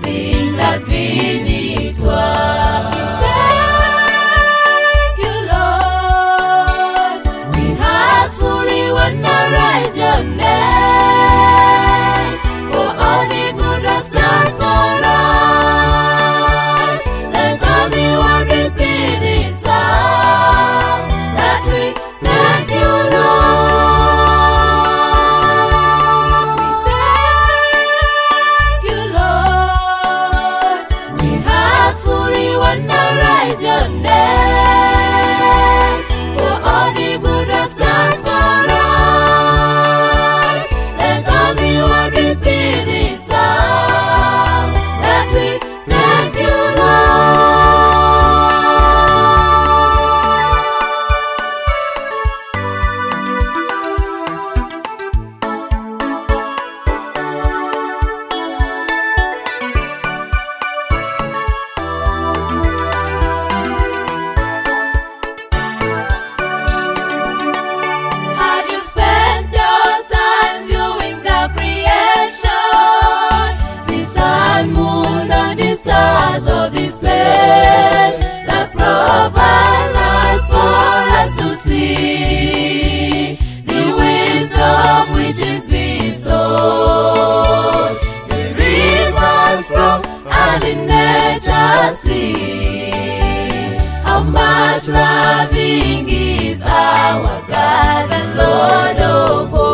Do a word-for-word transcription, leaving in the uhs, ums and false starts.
sing like we need one. Thank you, Lord. We heartfully wanna raise your name for all the good that's done for us. Let all the world repeat this song that we thank you, Lord. We thank you, Lord. We heartfully wanna raise your name for all the good that's done for us. Let all the world repeat this song that we thank you, Have you spent your time viewing the creation, the sun, moon, and the stars of this place that provide light for us to see? The wisdom which is bestowed, the rivers flow and in nature see. How much loving is our God and Lord of all.